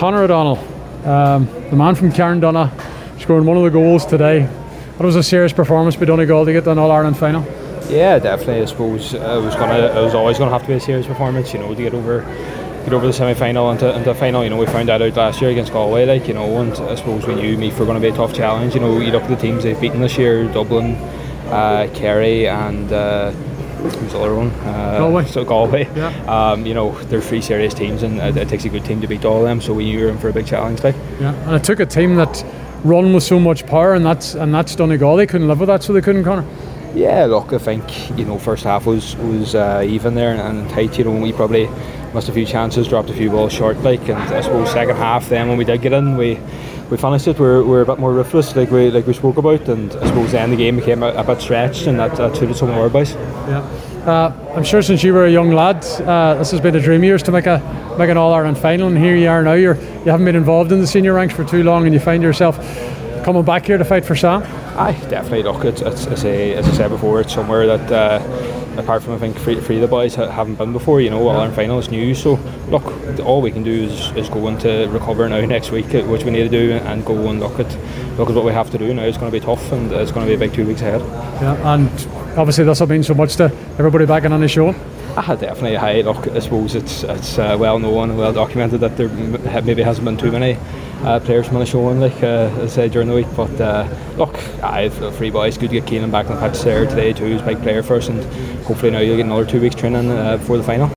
Conor O'Donnell, the man from Carndonagh, scoring one of the goals today. It was a serious performance by Donegal to get to an All-Ireland final. Yeah, definitely. I suppose it was always going to have to be a serious performance, to get over the semi-final and to final. We found that out last year against Galway, and I suppose we knew Meath were going to be a tough challenge. You look at the teams they've beaten this year: Dublin, Kerry, and who's the other one? Galway. So Galway. Yeah. They're three serious teams, and it takes a good team to beat all of them. So we knew we were in for a big challenge. Yeah, and it took a team that run with so much power, and that's Donegal. They couldn't live with that, so they couldn't, Conor. Yeah, look, I think first half was even there and tight. We probably missed a few chances, dropped a few balls short, and I suppose second half then when we did get in, we finished it. We're a bit more ruthless, like we spoke about, and I suppose then the game became a bit stretched, and that suited some of our boys. Yeah, I'm sure since you were a young lad, this has been a dream of yours to make an All-Ireland final, and here you are now. You haven't been involved in the senior ranks for too long, and you find yourself coming back here to fight for Sam. Aye, definitely. Look, it's as I said before, it's somewhere that apart from I think three of the boys haven't been before. All-Ireland final is new, so look, all we can do is go on to recover now next week, which we need to do, and go and look at what we have to do now. It's going to be tough, and it's going to be a big 2 weeks ahead. Yeah, and obviously this will mean so much to everybody back in on the show. Definitely. Look, I suppose it's well known and well documented that there maybe hasn't been too many players from the show on, as I said, during the week. But look, three boys, good to get Keelan back on the pitch there today too. He's a big player for us, and hopefully now you'll get another 2 weeks training before the final.